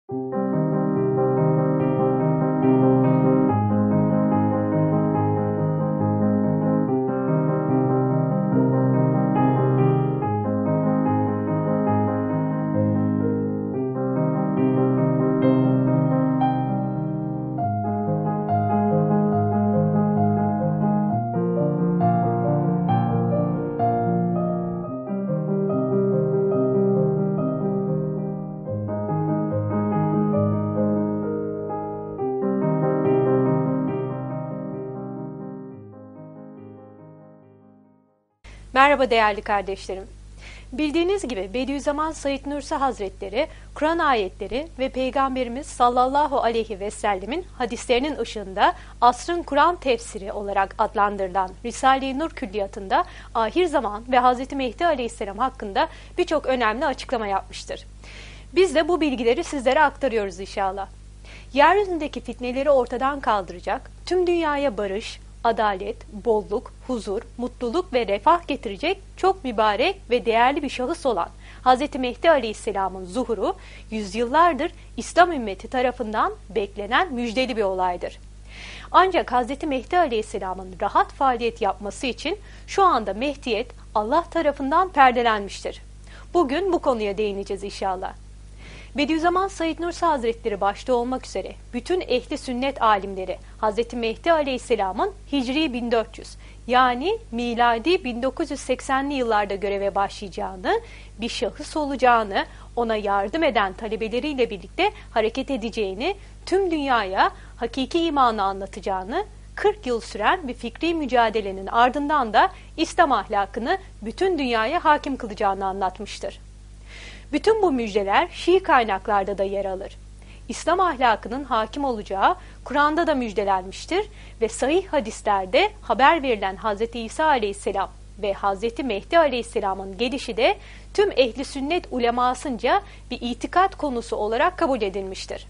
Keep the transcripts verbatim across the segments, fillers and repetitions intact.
Merhaba değerli kardeşlerim. Bildiğiniz gibi Bediüzzaman Said Nursi Hazretleri, Kur'an ayetleri ve Peygamberimiz sallallahu aleyhi ve sellemin hadislerinin ışığında asrın Kur'an tefsiri olarak adlandırılan Risale-i Nur külliyatında ahir zaman ve Hazreti Mehdi aleyhisselam hakkında birçok önemli açıklama yapmıştır. Biz de bu bilgileri sizlere aktarıyoruz inşallah. Yeryüzündeki fitneleri ortadan kaldıracak, tüm dünyaya barış, adalet, bolluk, huzur, mutluluk ve refah getirecek çok mübarek ve değerli bir şahıs olan Hazreti Mehdi Aleyhisselam'ın zuhuru yüzyıllardır İslam ümmeti tarafından beklenen müjdeli bir olaydır. Ancak Hazreti Mehdi Aleyhisselam'ın rahat faaliyet yapması için şu anda Mehdiyet Allah tarafından perdelenmiştir. Bugün bu konuya değineceğiz inşallah. Bediüzzaman Said Nursi Hazretleri başta olmak üzere bütün ehli sünnet alimleri Hazreti Mehdi Aleyhisselam'ın Hicri bin dört yüz yani miladi bin dokuz yüz seksenli yıllarda göreve başlayacağını, bir şahıs olacağını, ona yardım eden talebeleriyle birlikte hareket edeceğini, tüm dünyaya hakiki imanı anlatacağını, kırk yıl süren bir fikri mücadelenin ardından da İslam ahlakını bütün dünyaya hakim kılacağını anlatmıştır. Bütün bu müjdeler Şii kaynaklarda da yer alır. İslam ahlakının hakim olacağı Kur'an'da da müjdelenmiştir ve sahih hadislerde haber verilen Hazreti İsa aleyhisselam ve Hazreti Mehdi aleyhisselamın gelişi de tüm ehli sünnet ulemasınca bir itikat konusu olarak kabul edilmiştir.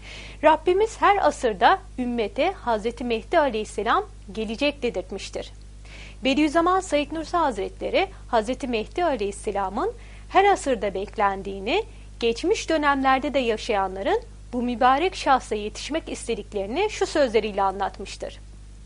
Rabbimiz her asırda ümmete Hazreti Mehdi aleyhisselam gelecek dedirtmiştir. Bediüzzaman Said Nursi Hazretleri Hazreti Mehdi aleyhisselamın her asırda beklendiğini, geçmiş dönemlerde de yaşayanların bu mübarek şahsa yetişmek istediklerini şu sözleriyle anlatmıştır.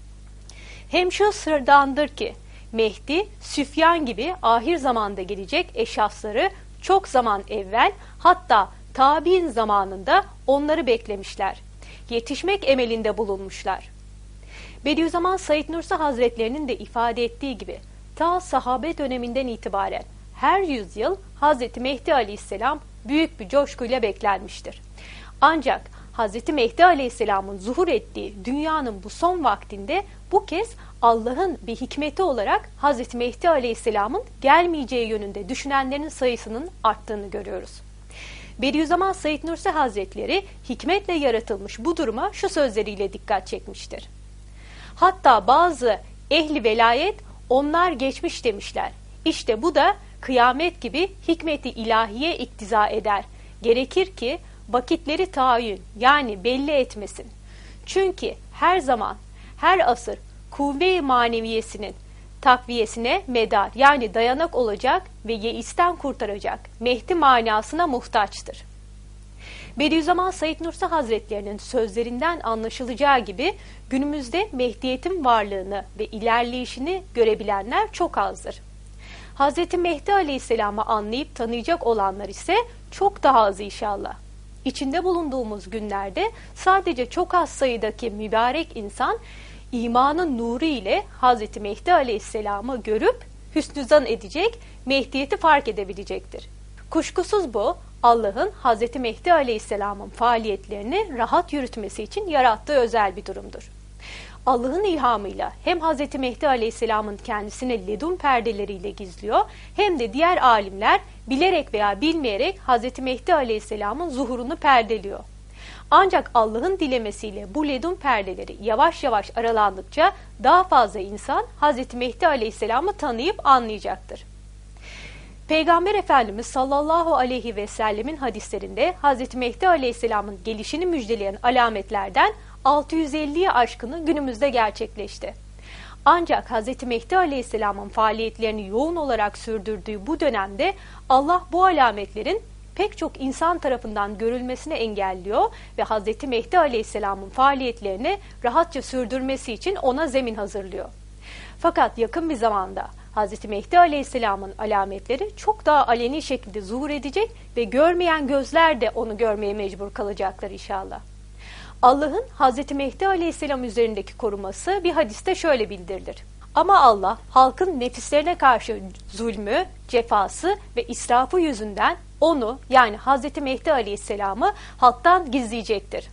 Hem şu sırdandır ki, Mehdi, Süfyan gibi ahir zamanda gelecek eşhasları çok zaman evvel, hatta tabi'in zamanında onları beklemişler. Yetişmek emelinde bulunmuşlar. Bediüzzaman Said Nursi Hazretlerinin de ifade ettiği gibi, ta sahabe döneminden itibaren her yüzyıl Hazreti Mehdi Aleyhisselam büyük bir coşkuyla beklenmiştir. Ancak Hazreti Mehdi Aleyhisselam'ın zuhur ettiği dünyanın bu son vaktinde bu kez Allah'ın bir hikmeti olarak Hazreti Mehdi Aleyhisselam'ın gelmeyeceği yönünde düşünenlerin sayısının arttığını görüyoruz. Bediüzzaman Said Nursi Hazretleri hikmetle yaratılmış bu duruma şu sözleriyle dikkat çekmiştir. Hatta bazı ehli velayet onlar geçmiş demişler. İşte bu da kıyamet gibi hikmeti ilahiye iktiza eder. Gerekir ki vakitleri tayin yani belli etmesin. Çünkü her zaman, her asır kuvve-i maneviyesinin takviyesine medar yani dayanak olacak ve yeisten kurtaracak Mehdi manasına muhtaçtır. Bediüzzaman Said Nursi Hazretlerinin sözlerinden anlaşılacağı gibi günümüzde Mehdiyetin varlığını ve ilerleyişini görebilenler çok azdır. Hazreti Mehdi Aleyhisselam'ı anlayıp tanıyacak olanlar ise çok daha az inşallah. İçinde bulunduğumuz günlerde sadece çok az sayıdaki mübarek insan imanın nuru ile Hazreti Mehdi Aleyhisselam'ı görüp hüsnü zan edecek, Mehdiyeti fark edebilecektir. Kuşkusuz bu Allah'ın Hazreti Mehdi Aleyhisselam'ın faaliyetlerini rahat yürütmesi için yarattığı özel bir durumdur. Allah'ın ilhamıyla hem Hazreti Mehdi Aleyhisselam'ın kendisine ledun perdeleriyle gizliyor hem de diğer alimler bilerek veya bilmeyerek Hazreti Mehdi Aleyhisselam'ın zuhurunu perdeliyor. Ancak Allah'ın dilemesiyle bu ledun perdeleri yavaş yavaş aralandıkça daha fazla insan Hazreti Mehdi Aleyhisselam'ı tanıyıp anlayacaktır. Peygamber Efendimiz sallallahu aleyhi ve sellemin hadislerinde Hazreti Mehdi Aleyhisselam'ın gelişini müjdeleyen alametlerden altı yüz elliye aşkını günümüzde gerçekleşti. Ancak Hazreti Mehdi Aleyhisselam'ın faaliyetlerini yoğun olarak sürdürdüğü bu dönemde Allah bu alametlerin pek çok insan tarafından görülmesini engelliyor ve Hazreti Mehdi Aleyhisselam'ın faaliyetlerini rahatça sürdürmesi için ona zemin hazırlıyor. Fakat yakın bir zamanda Hazreti Mehdi Aleyhisselam'ın alametleri çok daha aleni şekilde zuhur edecek ve görmeyen gözler de onu görmeye mecbur kalacaklar inşallah. Allah'ın Hazreti Mehdi Aleyhisselam üzerindeki koruması bir hadiste şöyle bildirilir. Ama Allah halkın nefislerine karşı zulmü, cefası ve israfı yüzünden onu, yani Hazreti Mehdi Aleyhisselam'ı halktan gizleyecektir.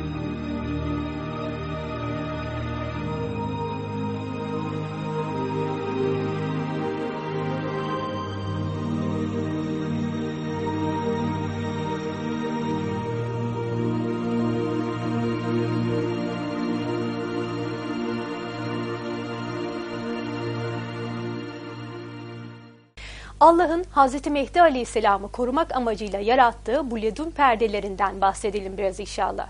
Allah'ın Hazreti Mehdi Aleyhisselam'ı korumak amacıyla yarattığı bu ledun perdelerinden bahsedelim biraz inşallah.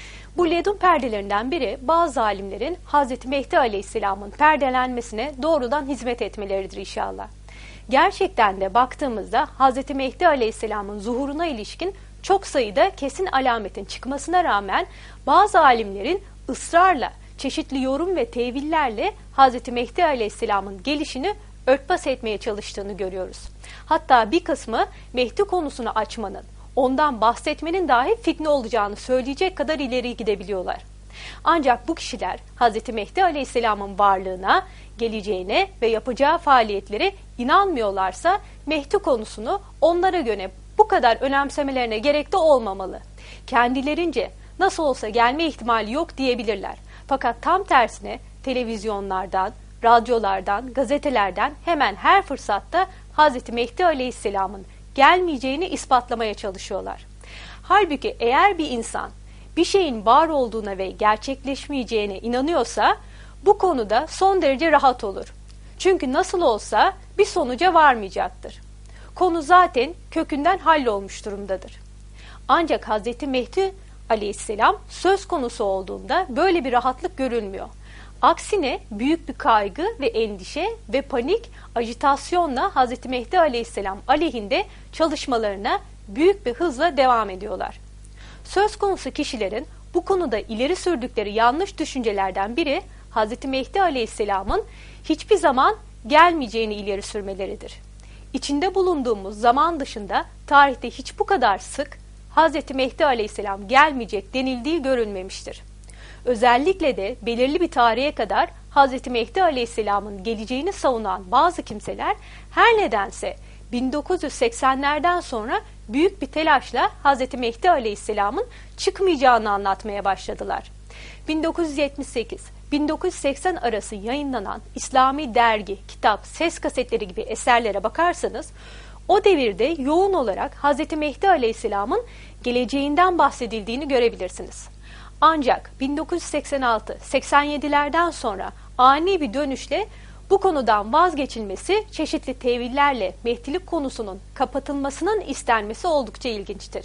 Bu ledun perdelerinden biri bazı alimlerin Hazreti Mehdi Aleyhisselam'ın perdelenmesine doğrudan hizmet etmeleridir inşallah. Gerçekten de baktığımızda Hazreti Mehdi Aleyhisselam'ın zuhuruna ilişkin çok sayıda kesin alametin çıkmasına rağmen bazı alimlerin ısrarla, çeşitli yorum ve tevillerle Hazreti Mehdi Aleyhisselam'ın gelişini örtbas etmeye çalıştığını görüyoruz. Hatta bir kısmı Mehdi konusunu açmanın, ondan bahsetmenin dahi fitne olacağını söyleyecek kadar ileri gidebiliyorlar. Ancak bu kişiler Hazreti Mehdi Aleyhisselam'ın varlığına, geleceğine ve yapacağı faaliyetlere inanmıyorlarsa Mehdi konusunu onlara göre bu kadar önemsemelerine gerek de olmamalı. Kendilerince nasıl olsa gelme ihtimali yok diyebilirler. Fakat tam tersine televizyonlardan, radyolardan, gazetelerden hemen her fırsatta Hazreti Mehdi Aleyhisselam'ın gelmeyeceğini ispatlamaya çalışıyorlar. Halbuki eğer bir insan bir şeyin var olduğuna ve gerçekleşmeyeceğine inanıyorsa bu konuda son derece rahat olur. Çünkü nasıl olsa bir sonuca varmayacaktır. Konu zaten kökünden hallolmuş durumdadır. Ancak Hazreti Mehdi Aleyhisselam söz konusu olduğunda böyle bir rahatlık görülmüyor. Aksine büyük bir kaygı ve endişe ve panik, ajitasyonla Hazreti Mehdi Aleyhisselam aleyhinde çalışmalarına büyük bir hızla devam ediyorlar. Söz konusu kişilerin bu konuda ileri sürdükleri yanlış düşüncelerden biri Hazreti Mehdi Aleyhisselam'ın hiçbir zaman gelmeyeceğini ileri sürmeleridir. İçinde bulunduğumuz zaman dışında tarihte hiç bu kadar sık Hazreti Mehdi Aleyhisselam gelmeyecek denildiği görülmemiştir. Özellikle de belirli bir tarihe kadar Hazreti Mehdi Aleyhisselam'ın geleceğini savunan bazı kimseler her nedense bin dokuz yüz seksenlerden sonra büyük bir telaşla Hazreti Mehdi Aleyhisselam'ın çıkmayacağını anlatmaya başladılar. bin dokuz yüz yetmiş sekiz bin dokuz yüz seksen arası yayınlanan İslami dergi, kitap, ses kasetleri gibi eserlere bakarsanız o devirde yoğun olarak Hazreti Mehdi Aleyhisselam'ın geleceğinden bahsedildiğini görebilirsiniz. Ancak bin dokuz yüz seksen altı seksen yedilerden sonra ani bir dönüşle bu konudan vazgeçilmesi, çeşitli tevillerle Mehdilik konusunun kapatılmasının istenmesi oldukça ilginçtir.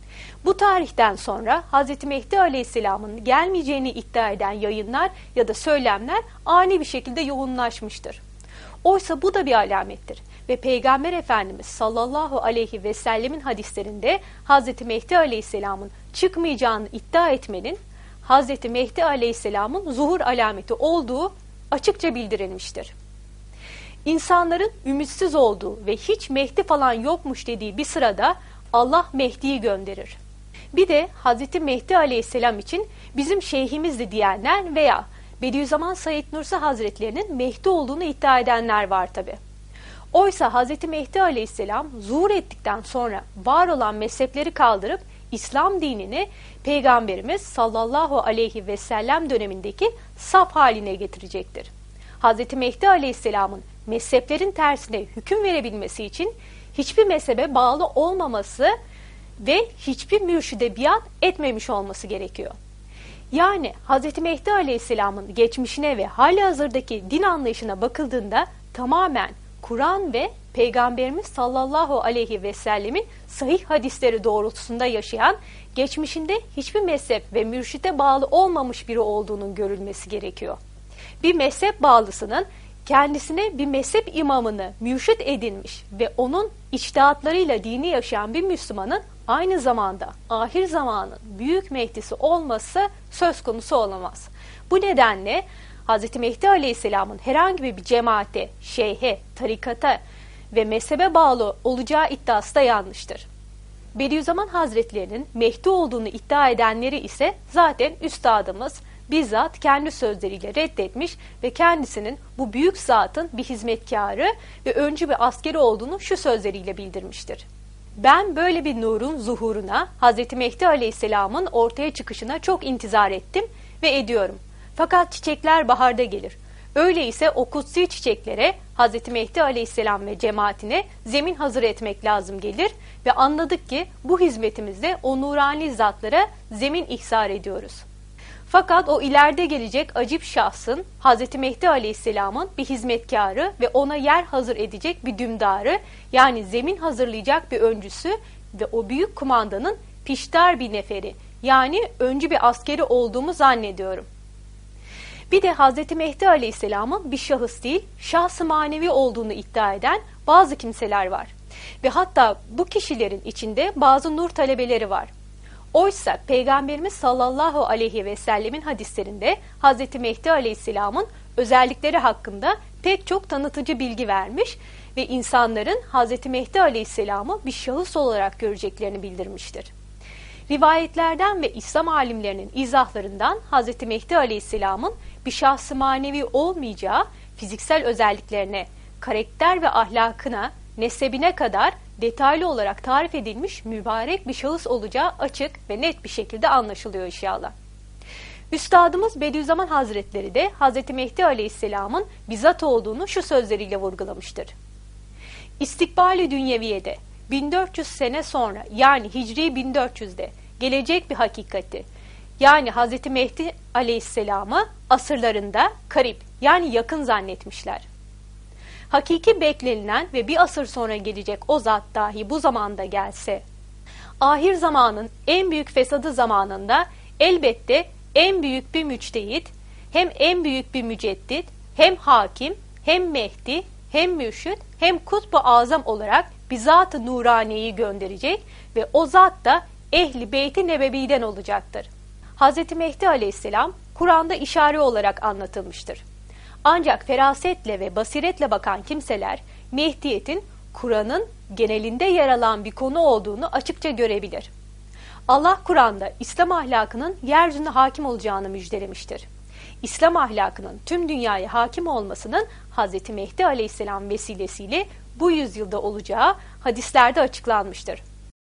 Bu tarihten sonra Hazreti Mehdi Aleyhisselam'ın gelmeyeceğini iddia eden yayınlar ya da söylemler ani bir şekilde yoğunlaşmıştır. Oysa bu da bir alamettir ve Peygamber Efendimiz sallallahu aleyhi ve sellemin hadislerinde Hazreti Mehdi Aleyhisselam'ın çıkmayacağını iddia etmenin Hazreti Mehdi Aleyhisselam'ın zuhur alameti olduğu açıkça bildirilmiştir. İnsanların ümitsiz olduğu ve hiç Mehdi falan yokmuş dediği bir sırada Allah Mehdi'yi gönderir. Bir de Hazreti Mehdi Aleyhisselam için bizim şeyhimizdi diyenler veya Bediüzzaman Said Nursi Hazretlerinin Mehdi olduğunu iddia edenler var tabi. Oysa Hazreti Mehdi Aleyhisselam zuhur ettikten sonra var olan mezhepleri kaldırıp İslam dinini Peygamberimiz sallallahu aleyhi ve sellem dönemindeki saf haline getirecektir. Hazreti Mehdi Aleyhisselam'ın mezheplerin tersine hüküm verebilmesi için hiçbir mezhebe bağlı olmaması ve hiçbir mürşide biat etmemiş olması gerekiyor. Yani Hazreti Mehdi Aleyhisselam'ın geçmişine ve halihazırdaki din anlayışına bakıldığında tamamen Kur'an ve Peygamberimiz sallallahu aleyhi ve sellemin sahih hadisleri doğrultusunda yaşayan, geçmişinde hiçbir mezhep ve mürşide bağlı olmamış biri olduğunun görülmesi gerekiyor. Bir mezhep bağlısının kendisine bir mezhep imamını mürşit edinmiş ve onun içtihatlarıyla dini yaşayan bir Müslümanın aynı zamanda ahir zamanın büyük Mehdisi olması söz konusu olamaz. Bu nedenle Hz. Mehdi Aleyhisselam'ın herhangi bir cemaate, şeyhe, tarikata ve mezhebe bağlı olacağı iddiası da yanlıştır. Bediüzzaman Hazretlerinin Mehdi olduğunu iddia edenleri ise zaten üstadımız bizzat kendi sözleriyle reddetmiş ve kendisinin bu büyük zatın bir hizmetkarı ve öncü bir askeri olduğunu şu sözleriyle bildirmiştir. Ben böyle bir nurun zuhuruna, Hz. Mehdi Aleyhisselam'ın ortaya çıkışına çok intizar ettim ve ediyorum. Fakat çiçekler baharda gelir. Öyleyse o kutsi çiçeklere Hz. Mehdi Aleyhisselam ve cemaatine zemin hazır etmek lazım gelir ve anladık ki bu hizmetimizde o nurani zatlara zemin ihsar ediyoruz. Fakat o ileride gelecek acip şahsın Hz. Mehdi Aleyhisselam'ın bir hizmetkarı ve ona yer hazır edecek bir dümdarı, yani zemin hazırlayacak bir öncüsü ve o büyük kumandanın piştar bir neferi, yani öncü bir askeri olduğumu zannediyorum. Bir de Hz. Mehdi Aleyhisselam'ın bir şahıs değil, şahs-ı manevi olduğunu iddia eden bazı kimseler var. Ve hatta bu kişilerin içinde bazı nur talebeleri var. Oysa Peygamberimiz sallallahu aleyhi ve sellemin hadislerinde Hz. Mehdi Aleyhisselam'ın özellikleri hakkında pek çok tanıtıcı bilgi vermiş ve insanların Hz. Mehdi Aleyhisselam'ı bir şahıs olarak göreceklerini bildirmiştir. Rivayetlerden ve İslam alimlerinin izahlarından Hz. Mehdi Aleyhisselam'ın bir şahs-ı manevi olmayacağı, fiziksel özelliklerine, karakter ve ahlakına, nesebine kadar detaylı olarak tarif edilmiş mübarek bir şahıs olacağı açık ve net bir şekilde anlaşılıyor inşallah. Üstadımız Bediüzzaman Hazretleri de Hz. Mehdi Aleyhisselam'ın bizzat olduğunu şu sözleriyle vurgulamıştır. İstikbali dünyeviyede bin dört yüz sene sonra, yani Hicri bin dört yüzde gelecek bir hakikati, yani Hz. Mehdi Aleyhisselam'ı asırlarında karib, yani yakın zannetmişler. Hakiki beklenilen ve bir asır sonra gelecek o zat dahi bu zamanda gelse, ahir zamanın en büyük fesadı zamanında elbette en büyük bir müçtehit, hem en büyük bir müceddit, hem hakim, hem Mehdi, hem mürşid, hem kutbu azam olarak bir zat-ı nuraniyeyi gönderecek ve o zat da ehli beyt-i nebeviden olacaktır. Hz. Mehdi Aleyhisselam Kur'an'da işare olarak anlatılmıştır. Ancak ferasetle ve basiretle bakan kimseler Mehdiyet'in Kur'an'ın genelinde yer alan bir konu olduğunu açıkça görebilir. Allah Kur'an'da İslam ahlakının yeryüzüne hakim olacağını müjdelemiştir. İslam ahlakının tüm dünyaya hakim olmasının Hz. Mehdi Aleyhisselam vesilesiyle bu yüzyılda olacağı hadislerde açıklanmıştır.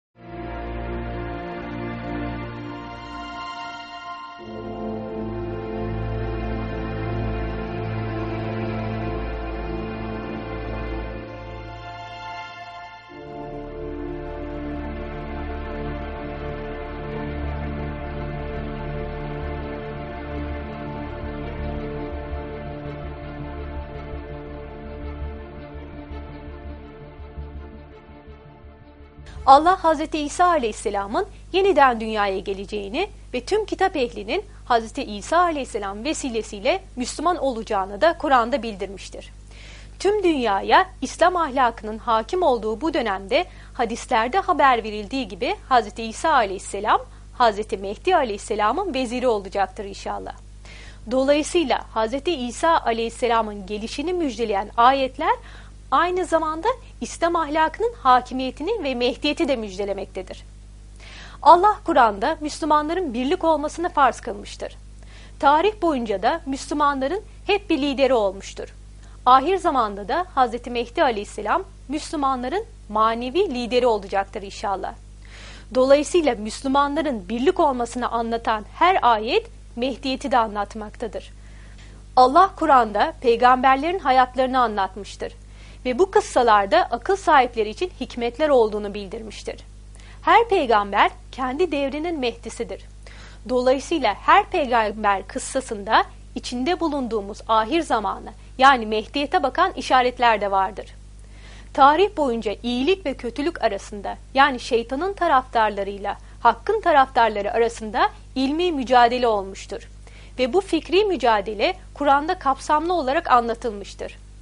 Allah Hz. İsa Aleyhisselam'ın yeniden dünyaya geleceğini ve tüm kitap ehlinin Hz. İsa Aleyhisselam vesilesiyle Müslüman olacağını da Kur'an'da bildirmiştir. Tüm dünyaya İslam ahlakının hakim olduğu bu dönemde hadislerde haber verildiği gibi Hz. İsa Aleyhisselam, Hz. Mehdi Aleyhisselam'ın veziri olacaktır inşallah. Dolayısıyla Hz. İsa Aleyhisselam'ın gelişini müjdeleyen ayetler aynı zamanda İslam ahlakının hakimiyetini ve mehdiyeti de müjdelemektedir. Allah Kur'an'da Müslümanların birlik olmasını farz kılmıştır. Tarih boyunca da Müslümanların hep bir lideri olmuştur. Ahir zamanda da Hz. Mehdi Aleyhisselam Müslümanların manevi lideri olacaktır inşallah. Dolayısıyla Müslümanların birlik olmasını anlatan her ayet Mehdiyeti de anlatmaktadır. Allah Kur'an'da peygamberlerin hayatlarını anlatmıştır. Ve bu kıssalarda akıl sahipleri için hikmetler olduğunu bildirmiştir. Her peygamber kendi devrinin Mehdisidir. Dolayısıyla her peygamber kıssasında içinde bulunduğumuz ahir zamanı, yani Mehdiyete bakan işaretler de vardır. Tarih boyunca iyilik ve kötülük arasında, yani şeytanın taraftarlarıyla hakkın taraftarları arasında ilmi mücadele olmuştur. Ve bu fikri mücadele Kur'an'da kapsamlı olarak anlatılmıştır.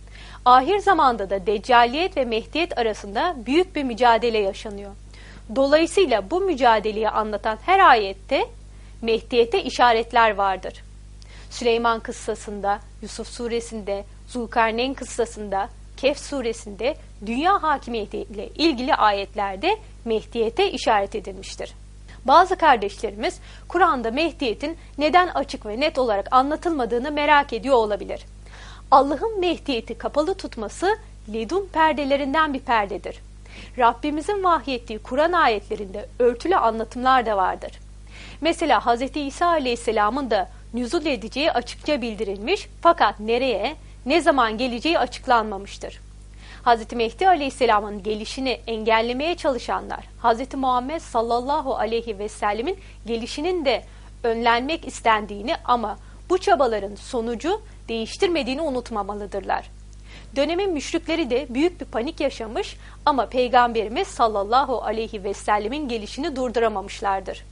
Ahir zamanda da deccaliyet ve mehdiyet arasında büyük bir mücadele yaşanıyor. Dolayısıyla bu mücadeleyi anlatan her ayette mehdiyete işaretler vardır. Süleyman kıssasında, Yusuf suresinde, Zulkarneyn kıssasında, Kehf suresinde dünya hakimiyeti ile ilgili ayetlerde mehdiyete işaret edilmiştir. Bazı kardeşlerimiz Kur'an'da mehdiyetin neden açık ve net olarak anlatılmadığını merak ediyor olabilir. Allah'ın mehdiyeti kapalı tutması ledun perdelerinden bir perdedir. Rabbimizin vahyettiği Kur'an ayetlerinde örtülü anlatımlar da vardır. Mesela Hz. İsa Aleyhisselam'ın da nüzul edeceği açıkça bildirilmiş fakat nereye, ne zaman geleceği açıklanmamıştır. Hz. Mehdi Aleyhisselam'ın gelişini engellemeye çalışanlar, Hz. Muhammed sallallahu aleyhi ve sellemin gelişinin de önlenmek istendiğini ama bu çabaların sonucu değiştirmediğini unutmamalıdırlar. Dönemin müşrikleri de büyük bir panik yaşamış ama Peygamberimiz sallallahu aleyhi ve sellemin gelişini durduramamışlardır.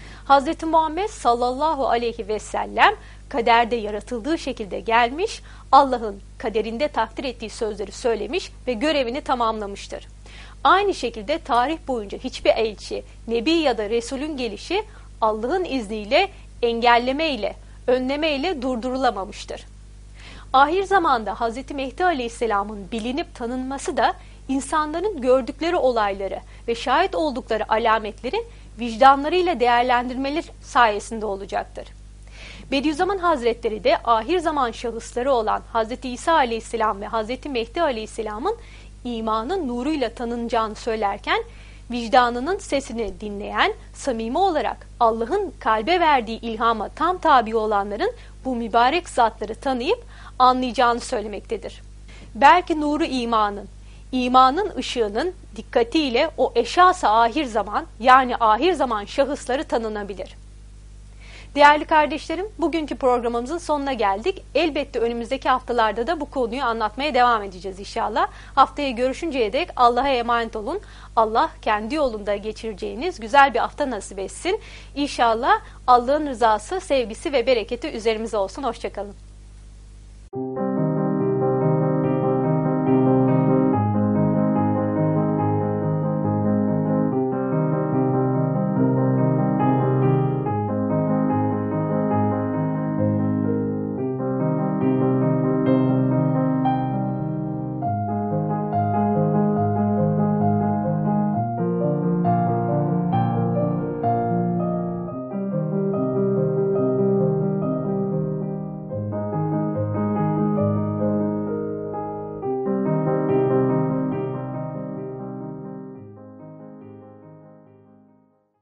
Hz. Muhammed sallallahu aleyhi ve sellem kaderde yaratıldığı şekilde gelmiş, Allah'ın kaderinde takdir ettiği sözleri söylemiş ve görevini tamamlamıştır. Aynı şekilde tarih boyunca hiçbir elçi, nebi ya da resulün gelişi Allah'ın izniyle engellemeyle, önlemeyle durdurulamamıştır. Ahir zamanda Hz. Mehdi Aleyhisselam'ın bilinip tanınması da insanların gördükleri olayları ve şahit oldukları alametleri vicdanlarıyla değerlendirmeleri sayesinde olacaktır. Bediüzzaman Hazretleri de ahir zaman şahısları olan Hz. İsa Aleyhisselam ve Hz. Mehdi Aleyhisselam'ın imanın nuruyla tanınacağını söylerken, vicdanının sesini dinleyen, samimi olarak Allah'ın kalbe verdiği ilhama tam tabi olanların bu mübarek zatları tanıyıp anlayacağını söylemektedir. Belki nuru imanın, imanın ışığının dikkatiyle o eşas-ı ahir zaman yani ahir zaman şahısları tanınabilir. Değerli kardeşlerim, bugünkü programımızın sonuna geldik. Elbette önümüzdeki haftalarda da bu konuyu anlatmaya devam edeceğiz inşallah. Haftaya görüşünceye dek Allah'a emanet olun. Allah kendi yolunda geçireceğiniz güzel bir hafta nasip etsin. İnşallah Allah'ın rızası, sevgisi ve bereketi üzerimize olsun. Hoşça kalın.